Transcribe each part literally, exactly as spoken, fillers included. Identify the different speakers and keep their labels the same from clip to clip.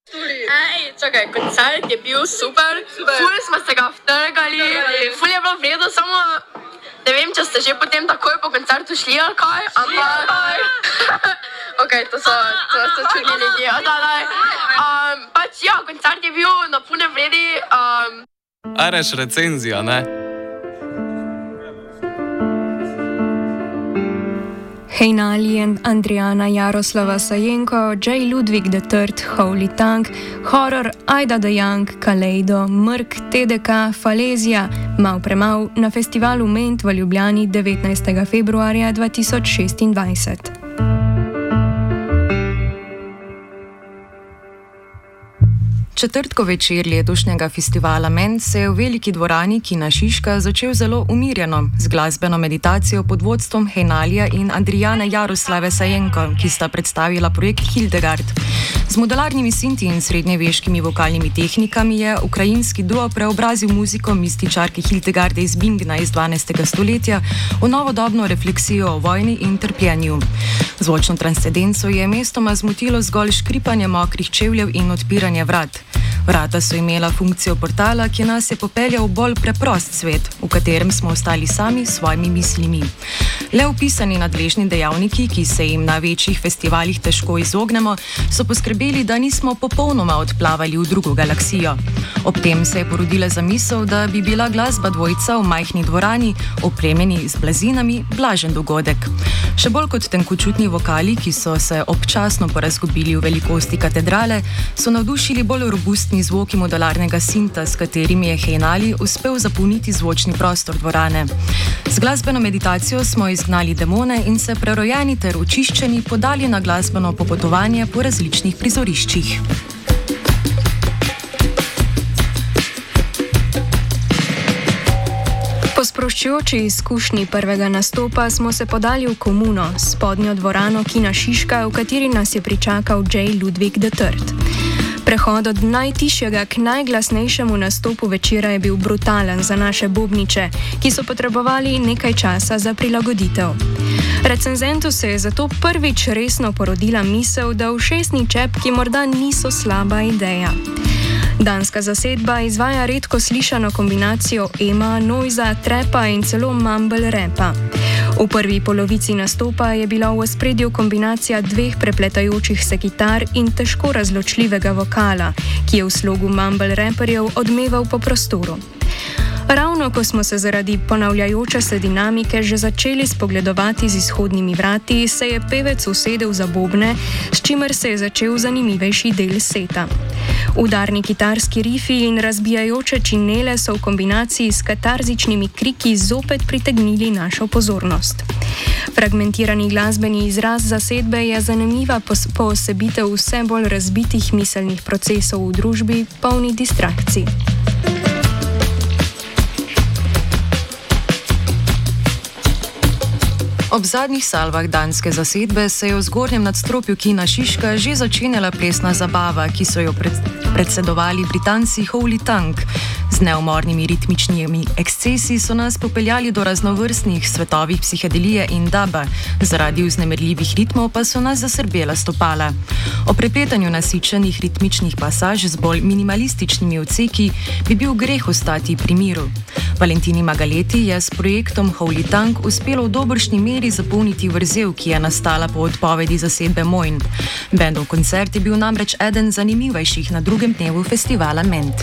Speaker 1: Ej, čakaj, koncert je bil super, super. Ful smo se ga vtrgali, ful je bilo vredo, samo ne vem, če ste že potem takoj po koncertu šli ali kaj, ampak ok, to so, to so čudni ljudje, da, da. Um, pač ja, koncert je bil na pune vredi. Um...
Speaker 2: Areš recenzija, ne?
Speaker 3: Hejnali and Andrijana Jaroslava Sajenko, J. Ludwig the third, Holy Tongue, Horror, Aida the Young, Kaleido, Mrk, T D K, Falezija, Mal premav na festivalu Ment v Ljubljani devetnajstega februarja dva tisoč šestindvajset.
Speaker 4: Četrtkov večer letošnjega festivala Ment se je v veliki dvorani Kina Šiška začel zelo umirjeno, z glasbeno meditacijo pod vodstvom Hejnalija in Andrijana Jaroslave Sajenko, ki sta predstavila projekt Hildegard. Z modularnimi sinti in srednjeveškimi vokalnimi tehnikami je ukrajinski duo preobrazil muziko mističarke Hildegarde iz Bingna iz dvanajstega stoletja v novodobno refleksijo o vojni in trpljenju. Zvočno transcendenco je mestoma zmotilo zgolj škripanje mokrih čevljev in odpiranje vrat. Vrata so imela funkcijo portala, ki nas je popeljal v bolj preprost svet, v katerem smo ostali sami s svojimi mislimi. Le opisani nadležni dejavniki, ki se jim na večjih festivalih težko izognemo, so poskrbeli, da nismo popolnoma odplavali v drugo galaksijo. Ob tem se je porodila zamisel, da bi bila glasba dvojca v majhni dvorani, opremljeni z blazinami, blažen dogodek. Še bolj kot tenkočutni vokali, ki so se občasno porazgubili v velikosti katedrale, so navdušili bolj robustni zvoki modularnega sinta, s katerimi je Hejnali uspel zapolniti zvočni prostor dvorane. Z glasbeno meditacijo smo izgnali demone in se prerojeni ter očiščeni podali na glasbeno popotovanje po različnih prizoriščih.
Speaker 3: Po sproščujoči izkušnji prvega nastopa smo se podali v komuno, spodnjo dvorano Kina Šiška, v kateri nas je pričakal J. Ludwig the third. Prehod od najtišjega k najglasnejšemu nastopu večera je bil brutalen za naše bobniče, ki so potrebovali nekaj časa za prilagoditev. Recenzentu se je zato prvič resno porodila misel, da ušesni čepki morda niso slaba ideja. Danska zasedba izvaja redko slišano kombinacijo ema, noiza, trepa in celo mumble rapa. V prvi polovici nastopa je bila v ospredju kombinacija dveh prepletajočih se kitar in težko razločljivega vokala, ki je v slogu mumble raperjev odmeval po prostoru. Ravno ko smo se zaradi ponavljajoče se dinamike že začeli spogledovati z izhodnimi vrati, se je pevec usedel za bobne, s čimer se je začel zanimivejši del seta. Udarni kitarski rifi in razbijajoče činele so v kombinaciji s katarzičnimi kriki zopet pritegnili našo pozornost. Fragmentirani glasbeni izraz zasedbe je zanimiva poosebitev vse bolj razbitih miselnih procesov v družbi, polni distrakcij.
Speaker 4: Ob zadnjih salvah danske zasedbe se je v zgornjem nadstropju Kina Šiška že začenjala plesna zabava, ki so jo pred, predsedovali Britanci Holy Tongue. Z neumornimi ritmičnimi ekscesi so nas popeljali do raznovrstnih svetovih psihedelije in duba, zaradi vznemirljivih ritmov pa so nas zasrbela stopala. O prepletanju nasičenih ritmičnih pasaž z bolj minimalističnimi odseki bi bil greh ostati pri miru. Valentini Magaleti je s projektom Holy Tongue uspelo v dobršni meri zapolniti vrzel, ki je nastala po odpovedi zasedbe Mojn. Bendov koncert je bil namreč eden zanimivejših na drugem dnevu festivala Ment.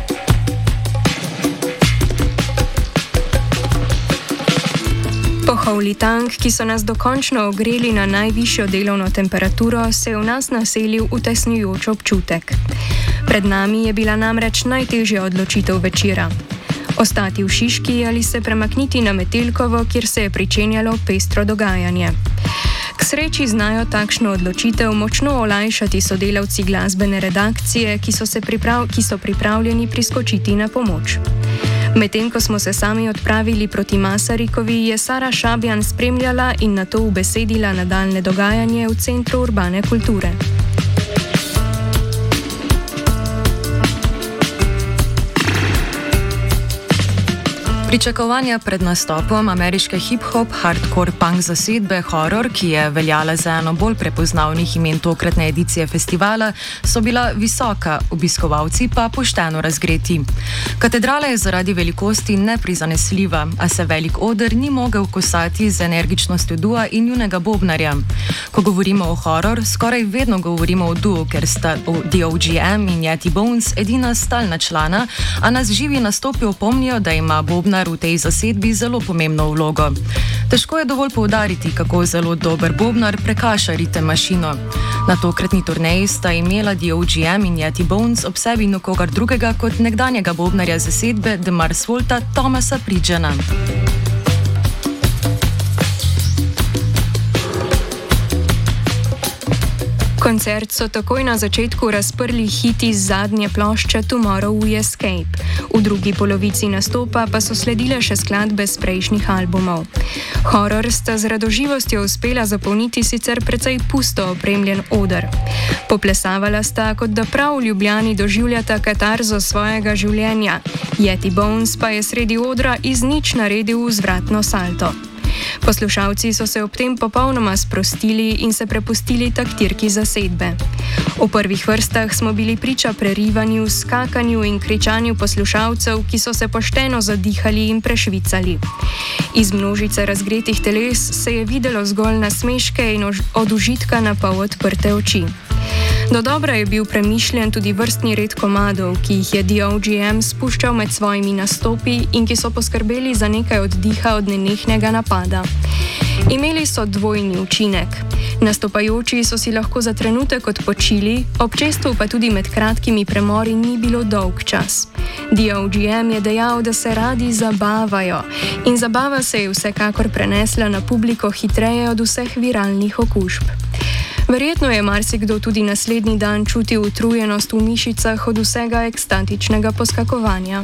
Speaker 3: Po Holy Tongue, ki so nas dokončno ogreli na najvišjo delovno temperaturo, se je v nas naselil utesnjujoč občutek. Pred nami je bila namreč najtežja odločitev večera. Ostati v Šiški ali se premakniti na Metelkovo, kjer se je pričenjalo pestro dogajanje. K sreči znajo takšno odločitev močno olajšati sodelavci glasbene redakcije, ki so, se priprav, ki so pripravljeni priskočiti na pomoč. Medtem ko smo se sami odpravili proti Masarikovi, je Sara Šabjan spremljala in nato ubesedila nadaljne dogajanje v Centru urbane kulture.
Speaker 4: Pričakovanja pred nastopom ameriške hip-hop, hardcore punk zasedbe Horror, ki je veljala za eno bolj prepoznavnih imen tokratne edicije festivala, so bila visoka, obiskovalci pa pošteno razgreti. Katedrala je zaradi velikosti neprizanesljiva, a se velik oder ni mogel kosati z energičnostjo dua in junega bobnarja. Ko govorimo o Horror, skoraj vedno govorimo o duu, ker sta D O G M in Yeti Bones edina stalna člana, a nas živi nastopi opomnijo, da ima bobnar v tej zasedbi zelo pomembno vlogo. Težko je dovolj poudariti, kako zelo dober bobnar prekaša ritem mašino. Na tokratni turneji sta imela D O G M in Yeti Bones ob sebi nikogar drugega kot nekdanjega bobnarja zasedbe The Mars Volta Thomasa Pridgeona.
Speaker 3: Koncert so takoj na začetku razprli hiti z zadnje plošče Tomorrow We Escape. V drugi polovici nastopa pa so sledile še skladbe z prejšnjih albumov. Horror sta z radoživostjo uspela zapolniti sicer precej pusto opremljen oder. Poplesavala sta, kot da prav v Ljubljani doživljata katarzo svojega življenja. Yeti Bones pa je sredi odra iz nič naredil vzvratno salto. Poslušalci so se ob tem popolnoma sprostili in se prepustili taktirki zasedbe. V prvih vrstah smo bili priča prerivanju, skakanju in kričanju poslušalcev, ki so se pošteno zadihali in prešvicali. Iz množice razgretih teles se je videlo zgolj nasmeške in od užitka na pol odprte oči. Do dobra je bil premišljen tudi vrstni red komadov, ki jih je D O G M spuščal med svojimi nastopi in ki so poskrbeli za nekaj oddiha od nenehnega napada. Imeli so dvojni učinek. Nastopajoči so si lahko za trenutek odpočili, občestvu pa tudi med kratkimi premori ni bilo dolg čas. D O G M je dejal, da se radi zabavajo in zabava se je vsekakor prenesla na publiko hitreje od vseh viralnih okužb. Verjetno je marsikdo tudi naslednji dan čutil utrujenost v mišicah od vsega ekstatičnega poskakovanja.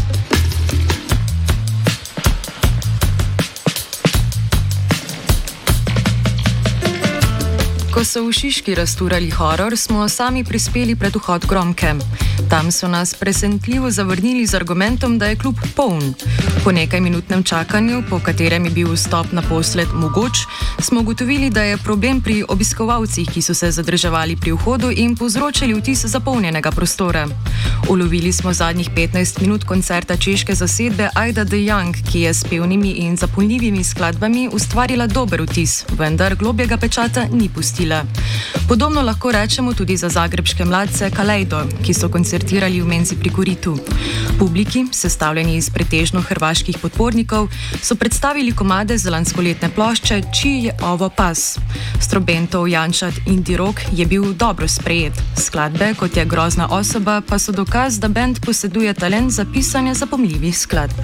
Speaker 4: Ko so v Šiški razturali Horror, smo sami prispeli pred vhod Gromke. Tam so nas presenetljivo zavrnili z argumentom, da je klub poln. Po nekaj minutnem čakanju, po katerem je bil vstop naposled mogoč, smo ugotovili, da je problem pri obiskovalcih, ki so se zadrževali pri vhodu in povzročali vtis zapolnjenega prostora. Ulovili smo zadnjih petnajst minut koncerta češke zasedbe Aida the Young, ki je s pevnimi in zapolnljivimi skladbami ustvarila dober vtis, vendar globjega pečata ni pustila. Podobno lahko rečemo tudi za zagrebške mladce Kaleido, ki so koncertirali v menzi pri Koritu. Publiki, sestavljeni iz pretežno hrvaških podpornikov, so predstavili komade z lanskoletne plošče Čiji je ovo pas. Strobentov Jančat indie rock je bil dobro sprejet. Skladbe, kot je Grozna osoba, pa so dokaz, da bend poseduje talent za pisanje zapomljivih skladb.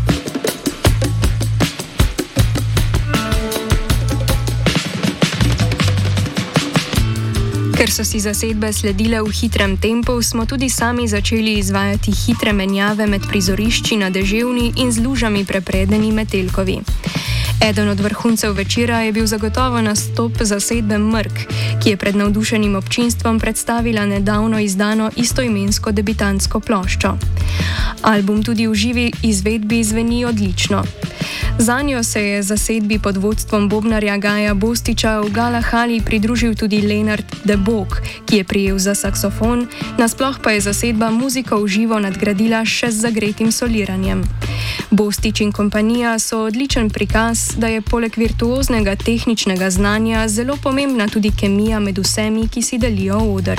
Speaker 3: Ker so si zasedbe sledile v hitrem tempu, smo tudi sami začeli izvajati hitre menjave med prizorišči na Deževni in z lužami prepredeni Metelkovi. Eden od vrhuncev večera je bil zagotovo nastop zasedbe Mrk, ki je pred navdušenim občinstvom predstavila nedavno izdano istoimensko debitantsko ploščo. Album tudi v živi izvedbi zveni odlično. Zanjo se je zasedbi pod vodstvom bobnarja Gaja Bostiča v Galahali pridružil tudi Lenart de Bog, ki je prijel za saksofon, nasploh pa je zasedba muziko v živo nadgradila še z zagretim soliranjem. Bostič in kompanija so odličen prikaz, da je poleg virtuoznega tehničnega znanja zelo pomembna tudi kemija med vsemi, ki si delijo oder.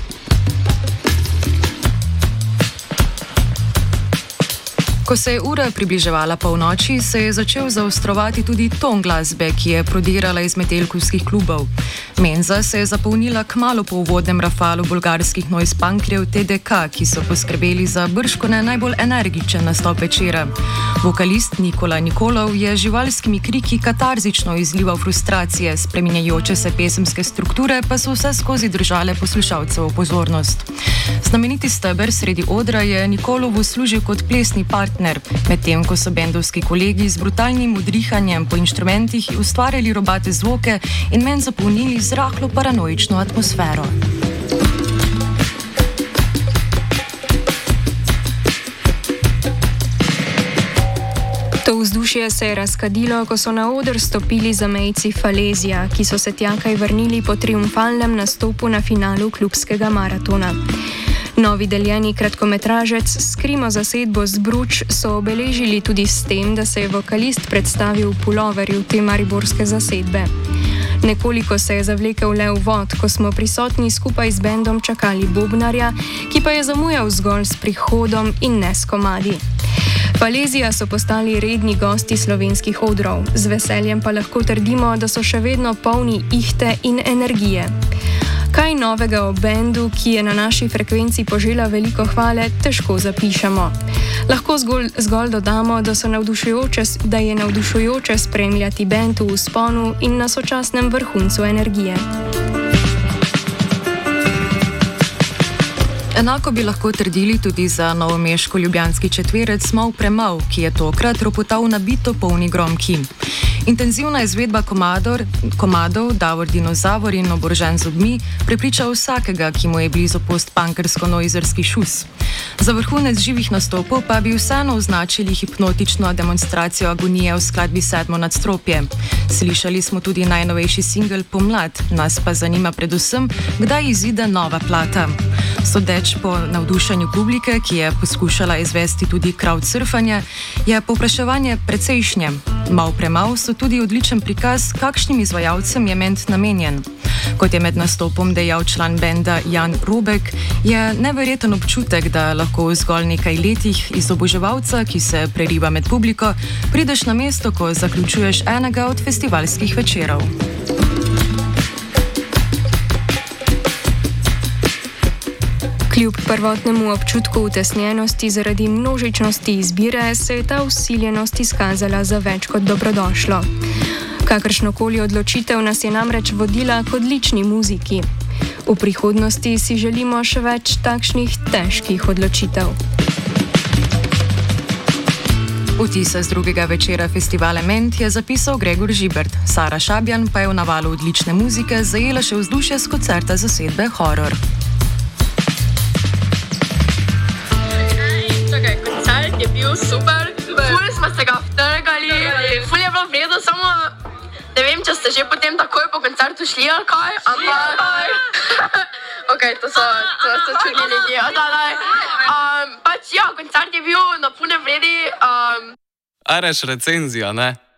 Speaker 4: Ko se je ura približevala polnoči, se je začel zaostrovati tudi ton glasbe, ki je prodirala iz metelkovskih klubov. Menza se je zapolnila kmalu po uvodnem rafalu bolgarskih noise punkerjev T D K, ki so poskrbeli za bržkone najbolj energičen nastop večera. Vokalist Nikola Nikolov je živalskimi kriki katarzično izlival frustracije, spreminjajoče se pesemske strukture pa so vse skozi držale poslušalcev pozornost. Znameniti steber sredi odra je Nikolovu služil kot plesni partner, medtem ko so bendovski kolegi z brutalnim udrihanjem po inštrumentih ustvarjali robate zvoke in men zapolnili z rahlo paranoično atmosfero.
Speaker 3: To vzdušje se je razkadilo, ko so na oder stopili zamejci Falezija, ki so se tja kaj vrnili po triumfalnem nastopu na finalu klubskega maratona. Novi deljeni kratkometražec s krimo zasedbo Zbruč so obeležili tudi s tem, da se je vokalist predstavil v puloverju te mariborske zasedbe. Nekoliko se je zavlekel le v vod, ko smo prisotni skupaj z bendom čakali bobnarja, ki pa je zamujal zgolj s prihodom in ne s komadi. Falezija so postali redni gosti slovenskih odrov, z veseljem pa lahko trdimo, da so še vedno polni ihte in energije. Kaj novega o bendu, ki je na naši frekvenci požela veliko hvale, težko zapišemo. Lahko zgolj, zgolj dodamo, da, so navdušujoče, da je navdušujoče spremljati bend v vzponu in na sočasnem vrhuncu energije.
Speaker 4: Enako bi lahko trdili tudi za novomeško-ljubljanski četverec Mal premal, ki je tokrat ropotal nabito polni gromki. Intenzivna izvedba komador, komadov Davor Dinozavor in Oborožen z zobmi prepriča vsakega, ki mu je blizu postpunkersko-noizerski šus. Za vrhunec živih nastopov pa bi vseeno označili hipnotično demonstracijo agonije v skladbi Sedmo nadstropje. Slišali smo tudi najnovejši singel Pomlad, nas pa zanima predvsem, kdaj izide nova plata. Sodeč po navdušenju publike, ki je poskušala izvesti tudi crowdsurfanje, je povpraševanje precejšnje. Mal premal so tudi odličen prikaz, kakšnim izvajalcem je ment namenjen. Kot je med nastopom dejal član benda Jan Robek, je neverjeten občutek, da lahko v zgolj nekaj letih iz oboževalca, ki se preriva med publiko, prideš na mesto, ko zaključuješ enega od festivalskih večerov.
Speaker 3: Kljub prvotnemu občutku utesnjenosti zaradi množičnosti izbire, se je ta vsiljenost izkazala za več kot dobrodošlo. Kakršnokoli odločitev nas je namreč vodila k odlični muziki. V prihodnosti si želimo še več takšnih težkih odločitev.
Speaker 4: Vtise z drugega večera festivala Ment je zapisal Gregor Žibert, Sara Šabjan pa je v navalu odlične muzike zajela še vzdušje s koncerta zasedbe Horror.
Speaker 1: Je bil super, ful smo se ga vtrgali, ful je bilo vredo, samo ne vem, če ste že potem takoj po koncertu šli ali kaj, ampak ok, to so, to so čudni ljudje, um, pač ja, koncert je bil na pune vredi. Um...
Speaker 2: Areš recenzija, ne?